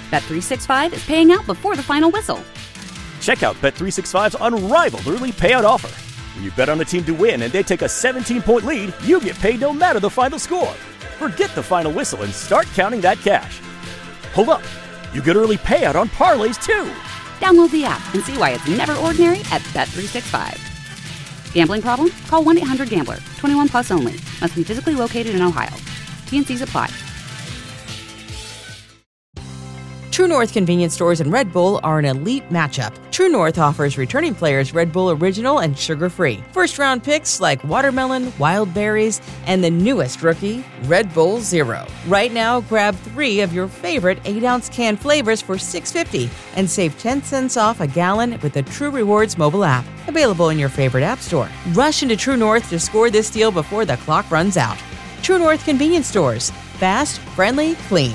Bet365 is paying out before the final whistle. Check out Bet365's unrivaled early payout offer. When you bet on a team to win and they take a 17-point lead, you get paid no matter the final score. Forget the final whistle and start counting that cash. Hold up. You get early payout on parlays, too. Download the app and see why it's never ordinary at Bet365. Gambling problem? Call 1-800-GAMBLER. 21 plus only. Must be physically located in Ohio. T&Cs apply. True North convenience stores and Red Bull are an elite matchup. True North offers returning players Red Bull Original and sugar-free. First-round picks like watermelon, wild berries, and the newest rookie, Red Bull Zero. Right now, grab 3 of your favorite 8-ounce can flavors for $6.50 and save 10 cents off a gallon with the True Rewards mobile app. Available in your favorite app store. Rush into True North to score this deal before the clock runs out. True North convenience stores. Fast, friendly, clean.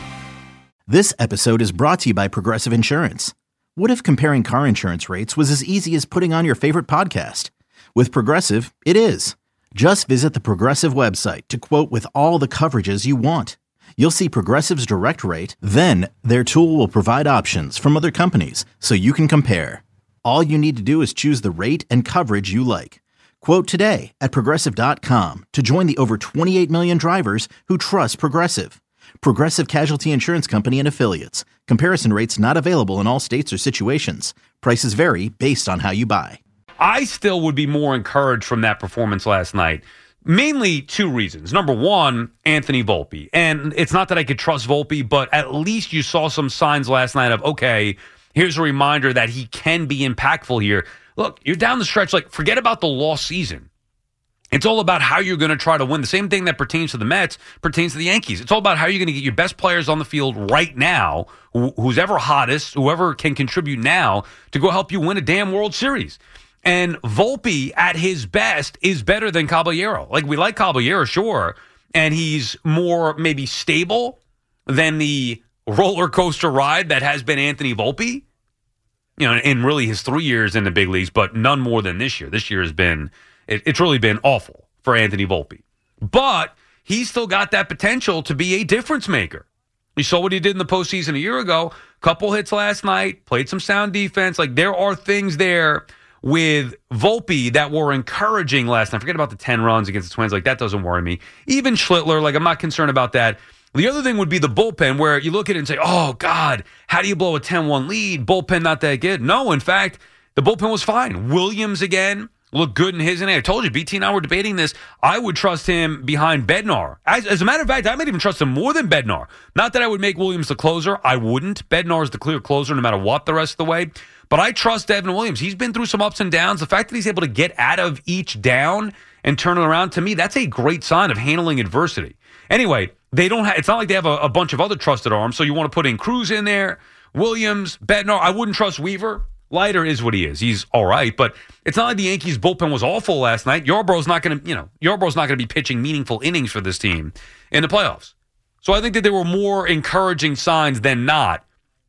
This episode is brought to you by Progressive Insurance. What if comparing car insurance rates was as easy as putting on your favorite podcast? With Progressive, it is. Just visit the Progressive website to quote with all the coverages you want. You'll see Progressive's direct rate, then their tool will provide options from other companies so you can compare. All you need to do is choose the rate and coverage you like. Quote today at Progressive.com to join the over 28 million drivers who trust Progressive. Progressive Casualty Insurance Company and Affiliates. Comparison rates not available in all states or situations. Prices vary based on how you buy. I still would be more encouraged from that performance last night. Mainly 2 reasons. Number one, Anthony Volpe. And it's not that I could trust Volpe, but at least you saw some signs last night of, okay, here's a reminder that he can be impactful here. Look, you're down the stretch. Like, forget about the lost season. It's all about how you're going to try to win. The same thing that pertains to the Mets pertains to the Yankees. It's all about how you're going to get your best players on the field right now, who's ever hottest, whoever can contribute now to go help you win a damn World Series. And Volpe, at his best, is better than Caballero. Like, we like Caballero, sure, and he's more maybe stable than the roller coaster ride that has been Anthony Volpe. You know, in really his 3 years in the big leagues, but none more than this year. This year has been... It's really been awful for Anthony Volpe. But he's still got that potential to be a difference maker. You saw what he did in the postseason a year ago. Couple hits last night, played some sound defense. Like, there are things there with Volpe that were encouraging last night. Forget about the 10 runs against the Twins. Like, that doesn't worry me. Even Schlittler, like, I'm not concerned about that. The other thing would be the bullpen, where you look at it and say, oh, God, how do you blow a 10-1 lead? Bullpen not that good. No, in fact, the bullpen was fine. Williams again. Look good in his inning. I told you, BT and I were debating this. I would trust him behind Bednar. As a matter of fact, I might even trust him more than Bednar. Not that I would make Williams the closer. I wouldn't. Bednar is the clear closer no matter what the rest of the way. But I trust Devin Williams. He's been through some ups and downs. The fact that he's able to get out of each down and turn it around, to me, that's a great sign of handling adversity. Anyway, they don't have. It's not like they have a bunch of other trusted arms, so you want to put in Cruz in there, Williams, Bednar. I wouldn't trust Weaver. Leiter is what he is. He's all right, but it's not like the Yankees bullpen was awful last night. Yarbrough's not going to be pitching meaningful innings for this team in the playoffs. So I think that there were more encouraging signs than not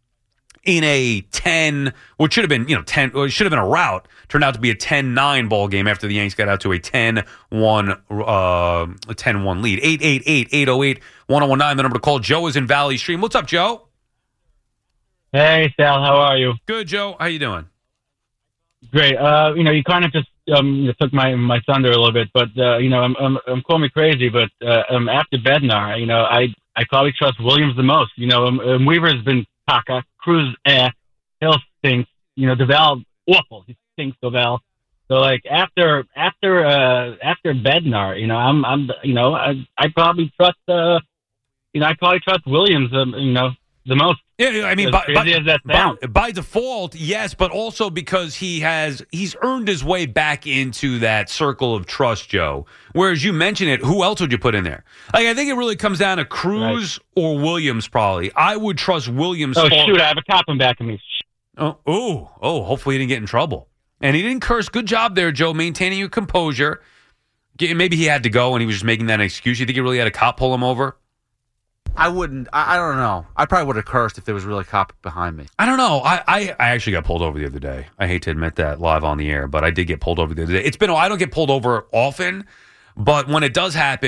in a 10, which should have been, 10, it should have been a rout, turned out to be a 10-9 ball game after the Yankees got out to a 10-1 lead. 888-808-1019, the number to call. Joe is in Valley Stream. What's up, Joe? Hey, Sal, how are you? Good, Joe. How you doing? Great. You kind of just took my thunder a little bit, but I'm calling me crazy, but after Bednar, I probably trust Williams the most. Weaver's been caca, Cruz Hill stinks. Duvall awful. He stinks, Duvall. So like after Bednar, I probably trust Williams. The most. Yeah, I mean, by default, yes, but also because he's earned his way back into that circle of trust, Joe. Whereas you mentioned it, who else would you put in there? Like, I think it really comes down to Cruz or Williams, probably. I would trust Williams. Oh, shoot, I have a cop in back of me. Oh, hopefully he didn't get in trouble. And he didn't curse. Good job there, Joe, maintaining your composure. Maybe he had to go and he was just making that an excuse. You think he really had a cop pull him over? I wouldn't. I don't know. I probably would have cursed if there was really a cop behind me. I don't know. I actually got pulled over the other day. I hate to admit that live on the air, but I did get pulled over the other day. I don't get pulled over often, but when it does happen,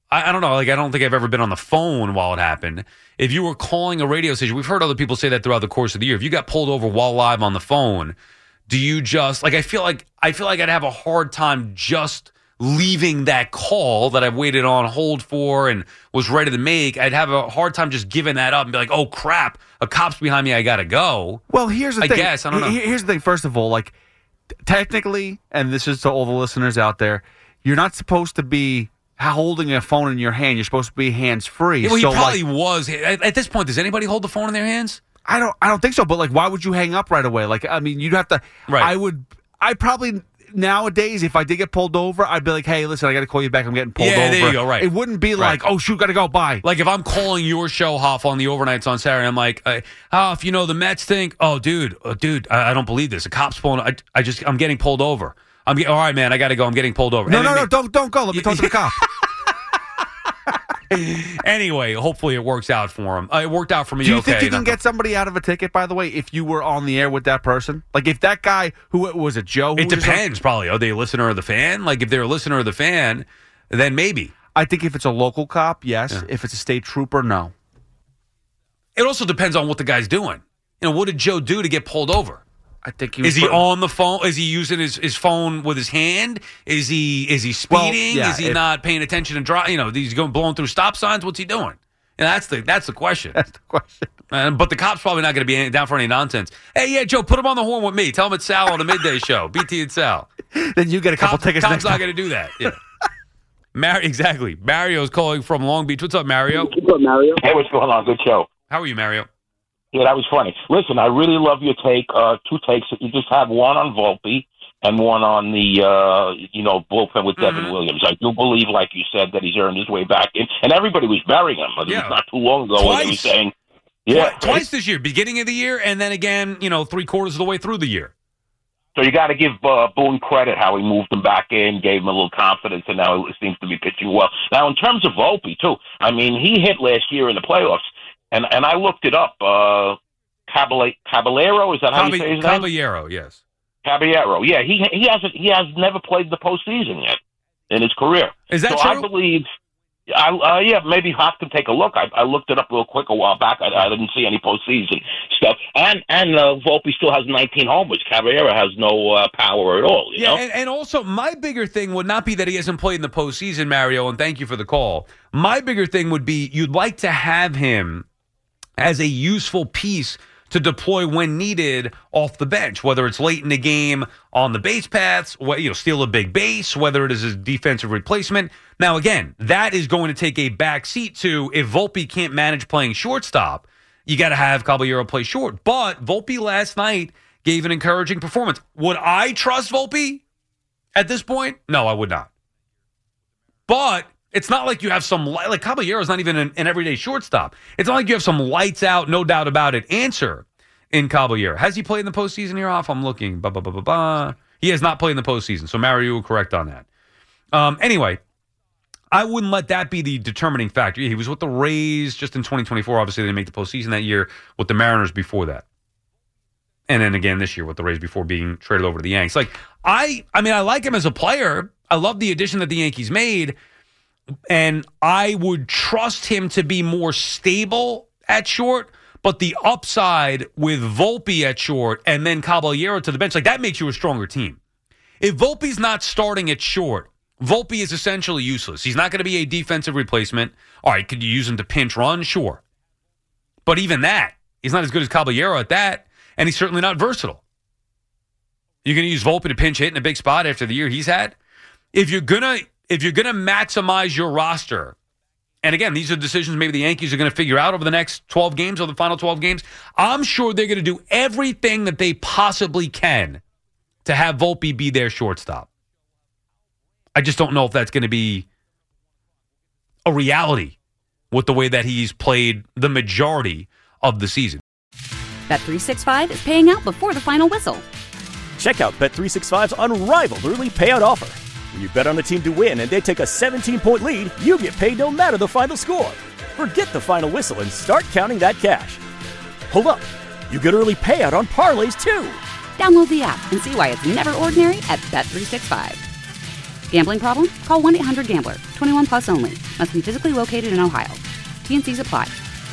I don't know. Like, I don't think I've ever been on the phone while it happened. If you were calling a radio station, we've heard other people say that throughout the course of the year. If you got pulled over while live on the phone, do you just like? I feel like I'd have a hard time just leaving that call that I've waited on hold for and was ready to make. I'd have a hard time just giving that up and be like, oh crap, a cop's behind me, I gotta go. Well, here's the thing. I guess I don't know. Here's the thing. First of all, like technically, and this is to all the listeners out there, you're not supposed to be holding a phone in your hand. You're supposed to be hands-free. Well, he so, probably was. At this point, does anybody hold the phone in their hands? I don't think so. But like, why would you hang up right away? Like, I mean, you'd have to. Right. I probably nowadays, if I did get pulled over, I'd be like, hey, listen, I got to call you back. I'm getting pulled over. Yeah, there you go. Right. It wouldn't be like, oh shoot, got to go. Bye. Like if I'm calling your show, Hoff, on the overnights on Saturday, I'm like, Hoff, you know the Mets think. Oh, dude, I don't believe this. A cop's pulling. I'm getting pulled over. All right, man, I got to go. I'm getting pulled over. No, don't go. Let me talk to the cop. Anyway, hopefully it works out for him. It worked out for me. Do you think you can get somebody out of a ticket, by the way, if you were on the air with that person? Like if that guy, who was it, Joe? It depends, probably. Are they a listener or the fan? Like if they're a listener or the fan, then maybe. I think if it's a local cop, yes. Yeah. If it's a state trooper, no. It also depends on what the guy's doing. You know, what did Joe do to get pulled over? I think he was. Is he on the phone? Is he using his phone with his hand? Is he speeding? Well, yeah, is he not paying attention and driving? You know, he's going blowing through stop signs. What's he doing? And that's the question. That's the question. But the cop's probably not going to be down for any nonsense. Hey, yeah, Joe, put him on the horn with me. Tell him it's Sal on the midday show. BT and Sal. Then you get a couple tickets. Cop's not going to do that. Yeah. Exactly. Mario's calling from Long Beach. What's up, Mario? What's up, Mario? Hey, what's going on? Good show. How are you, Mario? Yeah, that was funny. Listen, I really love your take. Two takes. You just have one on Volpe and one on the, bullpen with Devin Williams. I do believe, like you said, that he's earned his way back in. And everybody was burying him. It was not too long ago when they were saying, twice this year, beginning of the year, and then again, 3/4 of the way through the year. So you got to give Boone credit how he moved him back in, gave him a little confidence, and now he seems to be pitching well. Now, in terms of Volpe, too, I mean, he hit last year in the playoffs. And I looked it up. Caballero, is that how you say his name? Caballero, yes. Caballero, yeah. He has never played the postseason yet in his career. Is that so true? I believe. Maybe Hoff can take a look. I looked it up real quick a while back. I didn't see any postseason stuff. And Volpe still has 19 homers. Caballero has no power at all. You know? And also my bigger thing would not be that he hasn't played in the postseason, Mario. And thank you for the call. My bigger thing would be you'd like to have him as a useful piece to deploy when needed off the bench, whether it's late in the game on the base paths, steal a big base, whether it is a defensive replacement. Now, again, that is going to take a back seat to if Volpe can't manage playing shortstop, you got to have Caballero play short. But Volpe last night gave an encouraging performance. Would I trust Volpe at this point? No, I would not. But it's not like you have some, like Caballero's not even an everyday shortstop. It's not like you have some lights out, no doubt about it answer in Caballero. Has he played in the postseason here off? I'm looking. He has not played in the postseason. So Mario, you were correct on that. Anyway, I wouldn't let that be the determining factor. He was with the Rays just in 2024. Obviously, they didn't make the postseason that year, with the Mariners before that. And then again this year with the Rays before being traded over to the Yankees. Like, I like him as a player. I love the addition that the Yankees made. And I would trust him to be more stable at short, but the upside with Volpe at short and then Caballero to the bench, like that makes you a stronger team. If Volpe's not starting at short, Volpe is essentially useless. He's not going to be a defensive replacement. All right, could you use him to pinch run? Sure. But even that, he's not as good as Caballero at that, and he's certainly not versatile. You're going to use Volpe to pinch hit in a big spot after the year he's had? If you're going to maximize your roster, and again, these are decisions maybe the Yankees are going to figure out over the next 12 games or the final 12 games, I'm sure they're going to do everything that they possibly can to have Volpe be their shortstop. I just don't know if that's going to be a reality with the way that he's played the majority of the season. Bet365 is paying out before the final whistle. Check out Bet365's unrivaled early payout offer. When you bet on a team to win and they take a 17-point lead, you get paid no matter the final score. Forget the final whistle and start counting that cash. Hold up. You get early payout on parlays, too. Download the app and see why it's never ordinary at Bet365. Gambling problem? Call 1-800-GAMBLER. 21 plus only. Must be physically located in Ohio. T&Cs apply.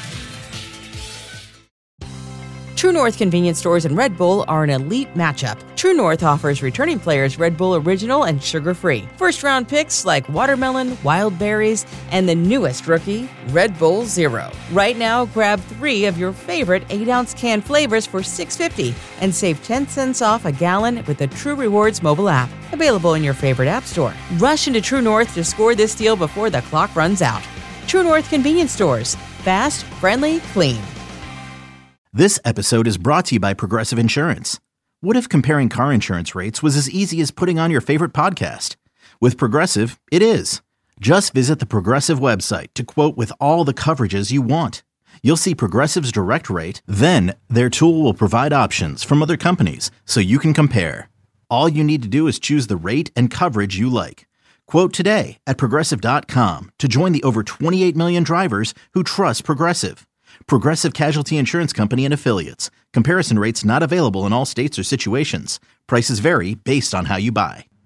True North convenience stores and Red Bull are an elite matchup. True North offers returning players Red Bull Original and sugar-free. First-round picks like watermelon, wild berries, and the newest rookie, Red Bull Zero. Right now, grab 3 of your favorite 8-ounce can flavors for $6.50 and save 10 cents off a gallon with the True Rewards mobile app. Available in your favorite app store. Rush into True North to score this deal before the clock runs out. True North convenience stores. Fast, friendly, clean. This episode is brought to you by Progressive Insurance. What if comparing car insurance rates was as easy as putting on your favorite podcast? With Progressive, it is. Just visit the Progressive website to quote with all the coverages you want. You'll see Progressive's direct rate, then their tool will provide options from other companies so you can compare. All you need to do is choose the rate and coverage you like. Quote today at Progressive.com to join the over 28 million drivers who trust Progressive. Progressive Casualty Insurance Company and Affiliates. Comparison rates not available in all states or situations. Prices vary based on how you buy.